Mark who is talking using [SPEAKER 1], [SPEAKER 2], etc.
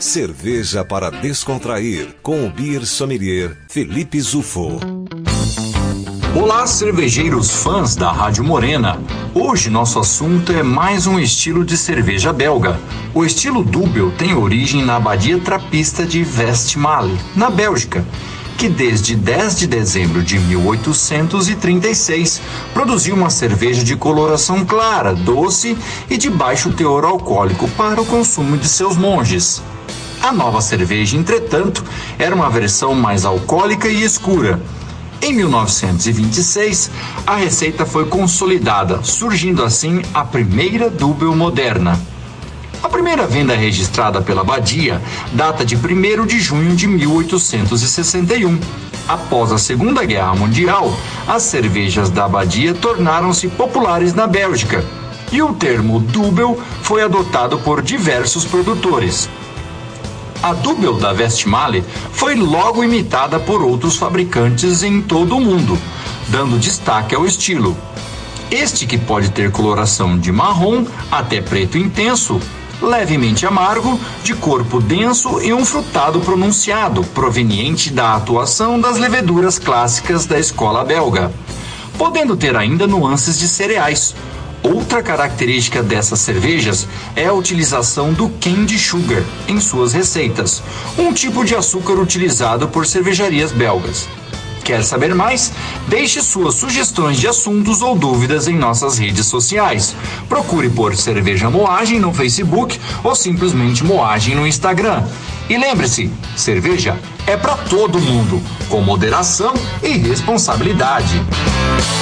[SPEAKER 1] Cerveja para descontrair, com o beer sommelier Felipe Zufo.
[SPEAKER 2] Olá, cervejeiros fãs da Rádio Morena. Hoje nosso assunto é mais um estilo de cerveja belga. O estilo Dubbel tem origem na abadia trapista de Westmalle, na Bélgica, que desde 10 de dezembro de 1836 produziu uma cerveja de coloração clara, doce e de baixo teor alcoólico para o consumo de seus monges. A nova cerveja, entretanto, era uma versão mais alcoólica e escura. Em 1926, a receita foi consolidada, surgindo assim a primeira Dubbel moderna. A primeira venda registrada pela abadia data de 1º de junho de 1861. Após a Segunda Guerra Mundial, as cervejas da abadia tornaram-se populares na Bélgica, e o termo Dubbel foi adotado por diversos produtores. A Dubbel da Westmalle foi logo imitada por outros fabricantes em todo o mundo, dando destaque ao estilo. Este, que pode ter coloração de marrom até preto intenso, levemente amargo, de corpo denso e um frutado pronunciado, proveniente da atuação das leveduras clássicas da escola belga, podendo ter ainda nuances de cereais. Outra característica dessas cervejas é a utilização do candy sugar em suas receitas, um tipo de açúcar utilizado por cervejarias belgas. Quer saber mais? Deixe suas sugestões de assuntos ou dúvidas em nossas redes sociais. Procure por Cerveja Moagem no Facebook ou simplesmente Moagem no Instagram. E lembre-se, cerveja é para todo mundo, com moderação e responsabilidade.